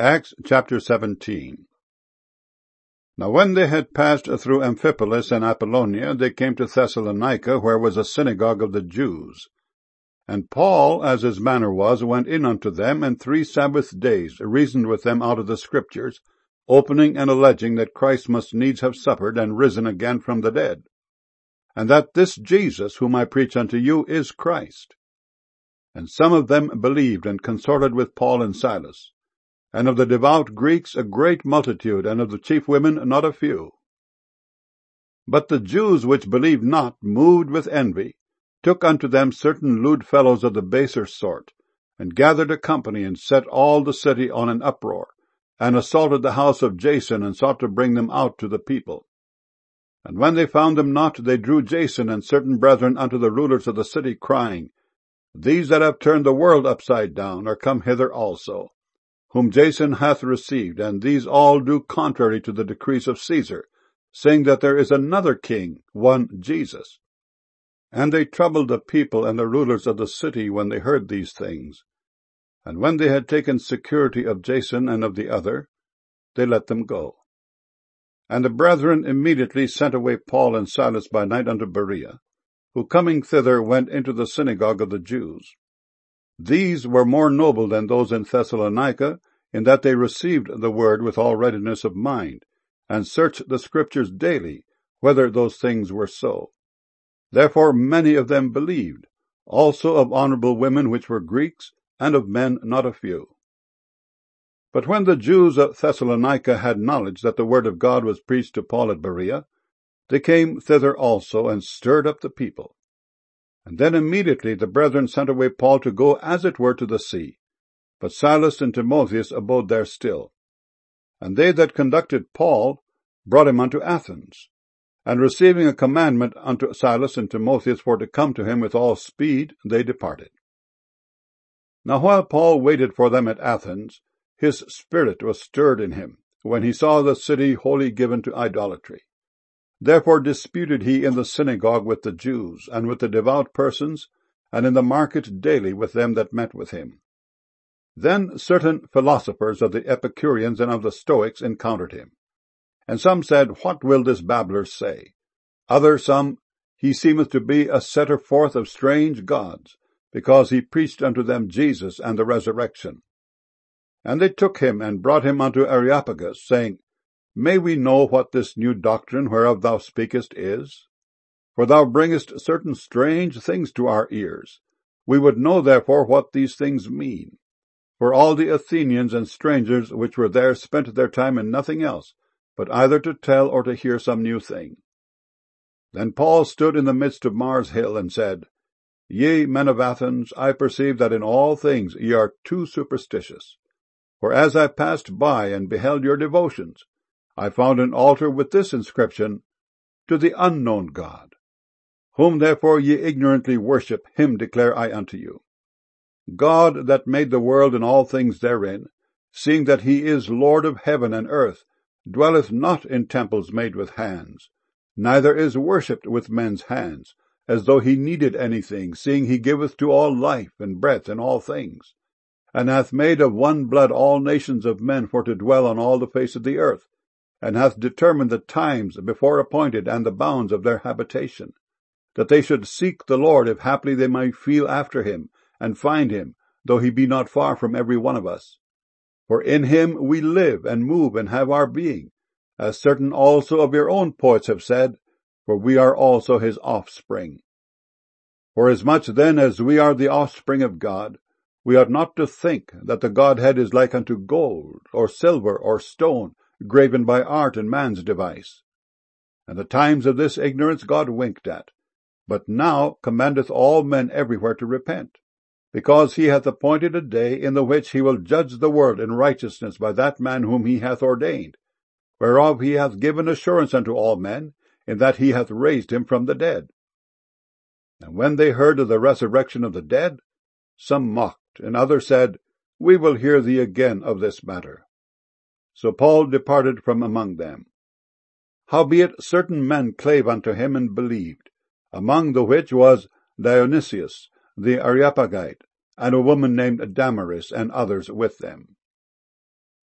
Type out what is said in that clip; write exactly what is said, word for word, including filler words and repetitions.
Acts chapter seventeen. Now when they had passed through Amphipolis and Apollonia, they came to Thessalonica, where was a synagogue of the Jews. And Paul, as his manner was, went in unto them, and three Sabbath days reasoned with them out of the Scriptures, opening and alleging that Christ must needs have suffered and risen again from the dead, and that this Jesus, whom I preach unto you, is Christ. And some of them believed, and consorted with Paul and Silas. And of the devout Greeks a great multitude, and of the chief women not a few. But the Jews which believed not, moved with envy, took unto them certain lewd fellows of the baser sort, and gathered a company, and set all the city on an uproar, and assaulted the house of Jason, and sought to bring them out to the people. And when they found them not, they drew Jason and certain brethren unto the rulers of the city, crying, These that have turned the world upside down are come hither also, whom Jason hath received, and these all do contrary to the decrees of Caesar, saying that there is another king, one Jesus. And they troubled the people and the rulers of the city when they heard these things. And when they had taken security of Jason and of the other, they let them go. And the brethren immediately sent away Paul and Silas by night unto Berea, who coming thither went into the synagogue of the Jews. These were more noble than those in Thessalonica, in that they received the word with all readiness of mind, and searched the Scriptures daily, whether those things were so. Therefore many of them believed, also of honorable women which were Greeks, and of men not a few. But when the Jews of Thessalonica had knowledge that the word of God was preached to Paul at Berea, they came thither also, and stirred up the people. And then immediately the brethren sent away Paul to go as it were to the sea, but Silas and Timotheus abode there still. And they that conducted Paul brought him unto Athens, and receiving a commandment unto Silas and Timotheus for to come to him with all speed, they departed. Now while Paul waited for them at Athens, his spirit was stirred in him, when he saw the city wholly given to idolatry. Therefore disputed he in the synagogue with the Jews, and with the devout persons, and in the market daily with them that met with him. Then certain philosophers of the Epicureans and of the Stoics encountered him. And some said, What will this babbler say? Others some, He seemeth to be a setter forth of strange gods, because he preached unto them Jesus and the resurrection. And they took him, and brought him unto Areopagus, saying, May we know what this new doctrine whereof thou speakest is? For thou bringest certain strange things to our ears. We would know therefore what these things mean. For all the Athenians and strangers which were there spent their time in nothing else, but either to tell or to hear some new thing. Then Paul stood in the midst of Mars Hill, and said, Ye men of Athens, I perceive that in all things ye are too superstitious. For as I passed by and beheld your devotions, I found an altar with this inscription, To the unknown God. Whom therefore ye ignorantly worship, him declare I unto you. God that made the world and all things therein, seeing that he is Lord of heaven and earth, dwelleth not in temples made with hands, neither is worshipped with men's hands, as though he needed anything, seeing he giveth to all life and breath and all things, and hath made of one blood all nations of men for to dwell on all the face of the earth, and hath determined the times before appointed and the bounds of their habitation, that they should seek the Lord, if haply they might feel after him, and find him, though he be not far from every one of us. For in him we live and move and have our being, as certain also of your own poets have said, for we are also his offspring. Forasmuch then as we are the offspring of God, we ought not to think that the Godhead is like unto gold, or silver, or stone, graven by art and man's device. And the times of this ignorance God winked at, but now commandeth all men everywhere to repent, because he hath appointed a day in the which he will judge the world in righteousness by that man whom he hath ordained, whereof he hath given assurance unto all men, in that he hath raised him from the dead. And when they heard of the resurrection of the dead, some mocked, and others said, We will hear thee again of this matter. So Paul departed from among them. Howbeit certain men clave unto him and believed, among the which was Dionysius the Areopagite, and a woman named Damaris, and others with them.